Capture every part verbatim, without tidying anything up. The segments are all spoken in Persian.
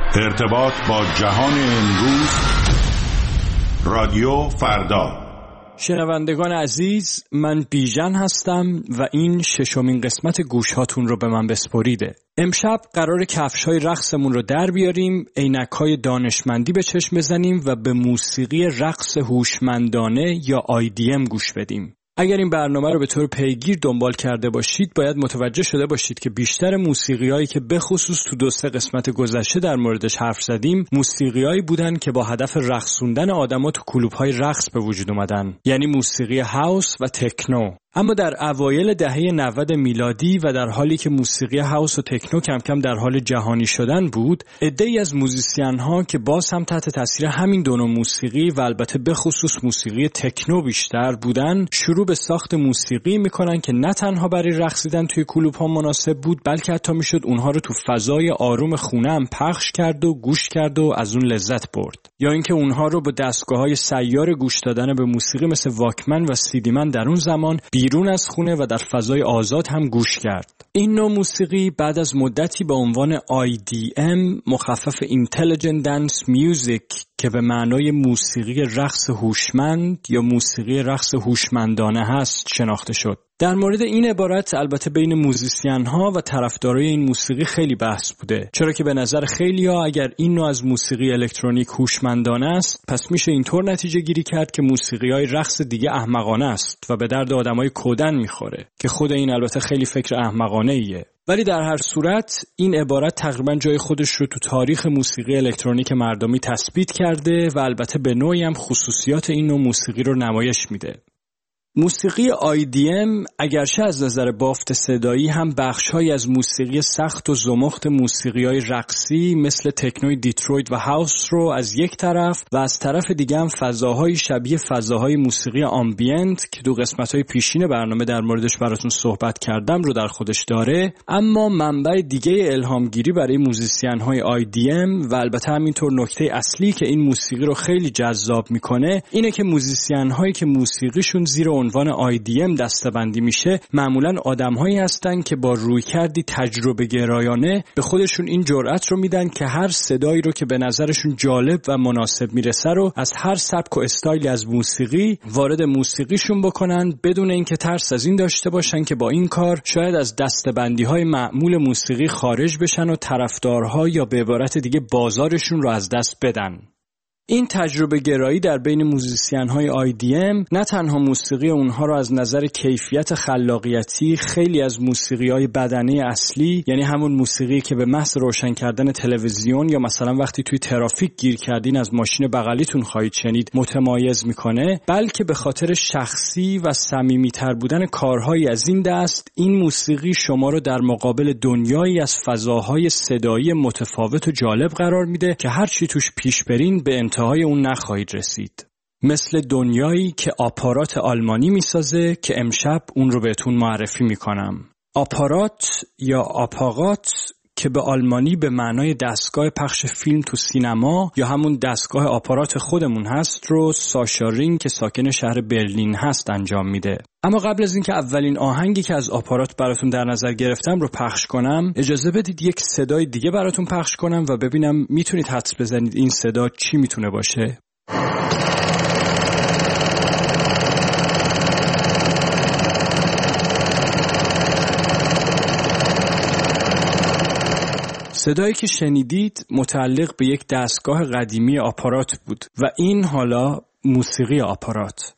ارتباط با جهان امروز، رادیو فردا. شنوندگان عزیز، من بیژن هستم و این ششمین قسمت گوش هاتون رو به من بسپریده. امشب قرار کفش‌های رقصمون رو در بیاریم، عینک‌های دانشمندی به چشم بزنیم و به موسیقی رقص هوشمندانه یا آی دی ام گوش بدیم. اگر این برنامه رو به طور پیگیر دنبال کرده باشید، باید متوجه شده باشید که بیشتر موسیقی‌هایی که به خصوص تو دو سه قسمت گذشته در موردش حرف زدیم، موسیقی‌هایی بودن که با هدف رقصوندن آدم‌ها تو کلوب‌های رقص به وجود اومدن، یعنی موسیقی هاوس و تکنو. اما در اوایل دهه نود میلادی و در حالی که موسیقی هاوس و تکنو کم کم در حال جهانی شدن بود، عده‌ای از موزیسین‌ها که باز هم تحت تاثیر همین دو نوع موسیقی و البته به خصوص موسیقی تکنو بیشتر بودن، شروع به ساخت موسیقی میکنن که نه تنها برای رقصیدن توی کلوب‌ها مناسب بود، بلکه حتی میشد اونها رو تو فضای آروم خونه هم پخش کرد و گوش کرد و از اون لذت برد، یا اینکه اونها رو با دستگاه‌های سیار گوش دادن به موسیقی مثل واکمن و سیدیمن در اون زمان بیرون از خونه و در فضای آزاد هم گوش کرد. این نوع موسیقی بعد از مدتی به عنوان آی دی ام، مخفف Intelligent Dance Music، که به معنای موسیقی رقص هوشمند یا موسیقی رقص هوشمندانه هست، شناخته شد. در مورد این عبارت البته بین موزیسین‌ها و طرفدارای این موسیقی خیلی بحث بوده، چرا که به نظر خیلی‌ها اگر این نوع از موسیقی الکترونیک هوشمندانه است، پس میشه اینطور نتیجه گیری کرد که موسیقی‌های رقص دیگه احمقانه است و به درد آدمای کودن میخوره، که خود این البته خیلی فکر احمقانه ایه. ولی در هر صورت این عبارت تقریبا جای خودش رو تو تاریخ موسیقی الکترونیک مردمی تثبیت کرده و البته به نوعی هم خصوصیات این نوع موسیقی رو نمایش میده. موسیقی آی دی ام اگرچه از نظر بافت صدایی هم بخش‌هایی از موسیقی سخت و زمخت موسیقی‌های رقصی مثل تکنوی دیترویت و هاوس رو از یک طرف و از طرف دیگه هم فضاهای شبیه فضاهای موسیقی آمبینت که دو قسمت‌های پیشین برنامه در موردش براتون صحبت کردم رو در خودش داره. اما منبع دیگه الهامگیری برای موزیسین‌های آی دی ام و البته همینطور نکته اصلی که این موسیقی رو خیلی جذاب می‌کنه اینه که موزیسین‌هایی که موسیقیشون زیر عنوان آی دی ام دسته‌بندی میشه معمولاً آدم‌هایی هستن که با رویکردی تجربه گرایانه به خودشون این جرأت رو میدن که هر صدایی رو که به نظرشون جالب و مناسب میرسه رو از هر سبک و استایلی از موسیقی وارد موسیقیشون بکنن، بدون اینکه ترس از این داشته باشن که با این کار شاید از دسته‌بندی‌های معمول موسیقی خارج بشن و طرفدارها یا به عبارت دیگه بازارشون رو از دست بدن. این تجربه گرایی در بین موزیسین‌های آی دی ام نه تنها موسیقی اونها رو از نظر کیفیت خلاقیتی خیلی از موسیقی‌های بدنه اصلی، یعنی همون موسیقی که به محض روشن کردن تلویزیون یا مثلا وقتی توی ترافیک گیر کردین از ماشین بغلیتون خواهید شنید، متمایز میکنه، بلکه به خاطر شخصی و صمیمیتر بودن کارهایی از این دست، این موسیقی شما رو در مقابل دنیایی از فضاهای صدایی متفاوت و جالب قرار میده که هر چی توش پیش برین به های اون نخواهید رسید. مثل دنیایی که آپارات آلمانی میسازه که امشب اون رو بهتون معرفی میکنم. آپارات یا آپاغات که به آلمانی به معنای دستگاه پخش فیلم تو سینما یا همون دستگاه آپارات خودمون هست رو ساشا رینگ که ساکن شهر برلین هست انجام میده. اما قبل از اینکه اولین آهنگی که از آپارات براتون در نظر گرفتم رو پخش کنم، اجازه بدید یک صدای دیگه براتون پخش کنم و ببینم میتونید حدس بزنید این صدا چی میتونه باشه. صدایی که شنیدید متعلق به یک دستگاه قدیمی آپارات بود و این حالا موسیقی آپارات.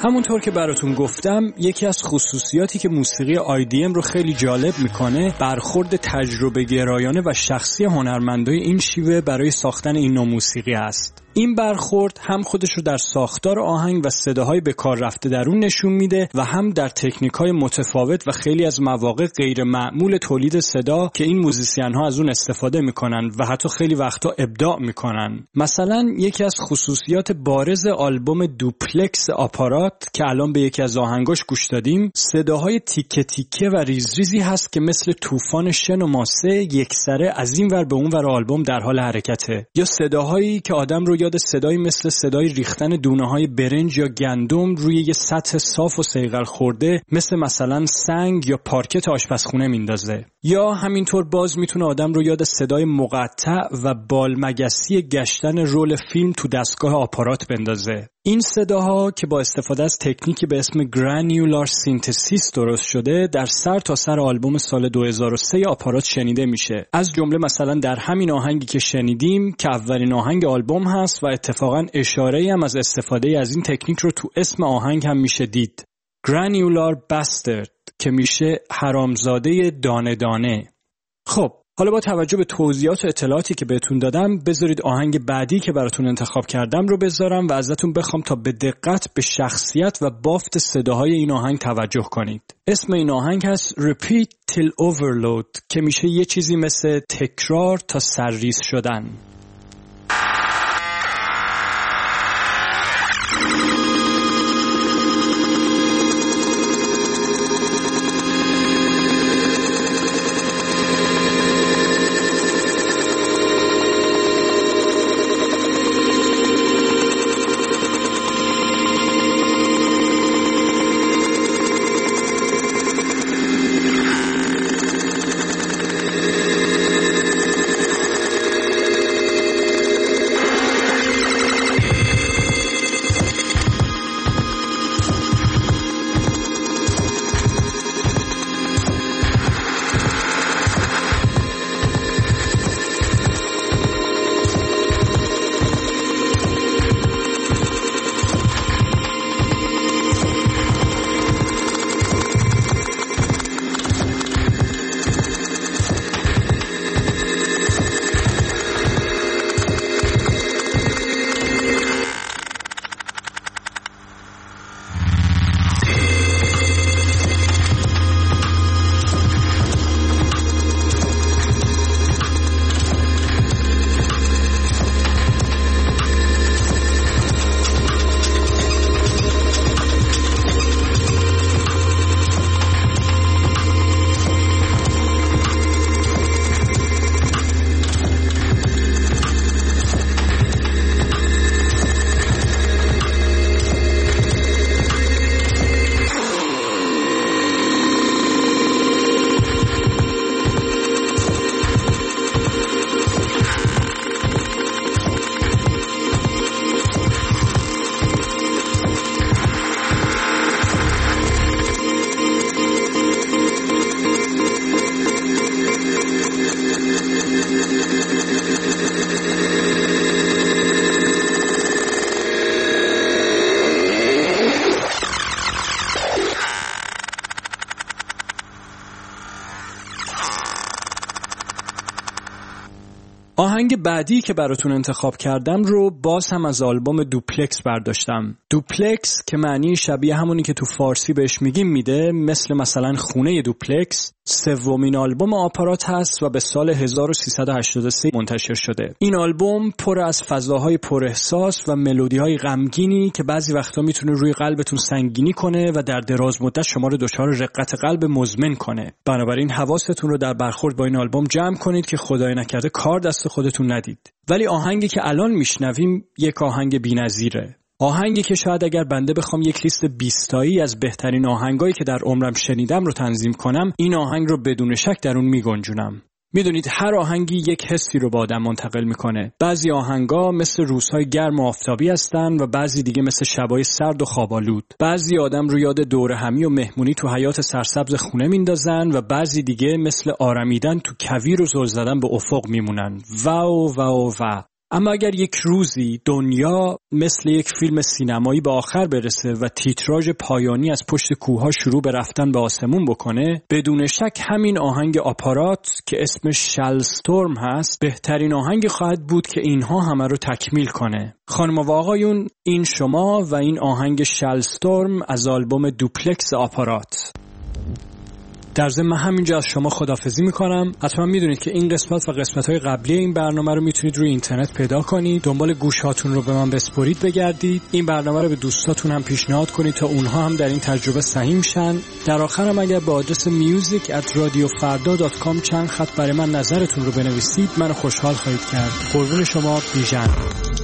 همونطور که براتون گفتم یکی از خصوصیاتی که موسیقی آی دی ام رو خیلی جالب میکنه برخورد تجربه گرایانه و شخصی هنرمندای این شیوه برای ساختن این نوع موسیقی است. این برخورد هم خودش رو در ساختار آهنگ و صداهای به کار رفته در اون نشون میده و هم در تکنیک‌های متفاوت و خیلی از مواقع غیر معمول تولید صدا که این موزیسین‌ها از اون استفاده میکنن و حتی خیلی وقتا ابداع میکنن. مثلا یکی از خصوصیات بارز آلبوم دوپلکس آپارات که الان به یکی از آهنگاش گوش دادیم، صداهای تیکه تیکه و ریز ریزی هست که مثل طوفان شن و ماسه یکسره از این ور به اون ور آلبوم در حال حرکته، یا صداهایی که آدم رو یاد صدایی مثل صدای ریختن دونه‌های برنج یا گندم روی یه سطح صاف و صیقل خورده مثل مثلا سنگ یا پارکت آشپزخونه میندازه. یا همینطور باز میتونه آدم رو یاد صدای مقطع و بالمگسی گشتن رول فیلم تو دستگاه آپارات بندازه. این صداها که با استفاده از تکنیکی به اسم گرانیولار سینتزیس درست شده در سر تا سر آلبوم سال دو هزار و سه آپارات شنیده میشه. از جمله مثلا در همین آهنگی که شنیدیم که اولین آهنگ آلبوم هست و اتفاقا اشاره‌ای هم از استفاده از این تکنیک رو تو اسم آهنگ هم میشه دید. گرانیولار باسترد که میشه حرامزاده دانه دانه. خب حالا با توجه به توضیحات و اطلاعاتی که بهتون دادم بذارید آهنگ بعدی که براتون انتخاب کردم رو بذارم و ازتون بخوام تا به دقت به شخصیت و بافت صداهای این آهنگ توجه کنید. اسم این آهنگ هست Repeat Till Overload که میشه یه چیزی مثل تکرار تا سرریز شدن. آهنگ بعدی که براتون انتخاب کردم رو باز هم از آلبوم دوپلکس برداشتم. دوپلکس که معنی شبیه همونی که تو فارسی بهش میگیم میده، مثل مثلا خونه دوپلکس، سومین آلبوم آپارات هست و به سال هزار و سیصد و هشتاد و سه منتشر شده. این آلبوم پر از فضاهای پر احساس و ملودی‌های غمگینی که بعضی وقتا میتونه روی قلبتون سنگینی کنه و در دراز مدت شما رو دچار رقت قلب مزمن کنه. بنابراین حواستون رو در برخورد با این آلبوم جمع کنید که خدای نکرده کار دست خودتون ندید. ولی آهنگی که الان میشنویم یک آهنگ بی‌نظیره. آهنگی که شاید اگر بنده بخوام یک لیست بیستایی از بهترین آهنگایی که در عمرم شنیدم رو تنظیم کنم، این آهنگ رو بدون شک در اون میگنجونم. میدونید هر آهنگی یک حسی رو با آدم منتقل میکنه. بعضی آهنگا مثل روزهای گرم و آفتابی هستن و بعضی دیگه مثل شبای سرد و خوابالود. بعضی آدم رو یاد دوره همی و مهمونی تو حیات سرسبز خونه میندازن و بعضی دیگه مثل آرمیدن تو کویر و زل زدن به افق میمونن. واو واو واو. اما اگر یک روزی دنیا مثل یک فیلم سینمایی به آخر برسه و تیتراژ پایانی از پشت کوه‌ها شروع به رفتن به آسمون بکنه، بدون شک همین آهنگ آپارات که اسمش شلستورم هست بهترین آهنگ خواهد بود که اینها همه رو تکمیل کنه. خانم و آقایون، این شما و این آهنگ شلستورم از آلبوم دوپلکس آپارات. در ضمن من همینجا از شما خداحافظی میکنم. حتما میدونید که این قسمت و قسمت‌های قبلی این برنامه رو میتونید روی اینترنت پیدا کنید. دنبال گوشهاتون رو به من بسپرید بگردید. این برنامه رو به دوستاتون هم پیشنهاد کنید تا اونها هم در این تجربه سهیم شن. در آخر هم اگر به آدرس میوزیک ات رادیو فردا دات کام چند خط برای من نظرتون رو بنویسید، منو خوشحال خواهید کرد. قربون شما، بیژن.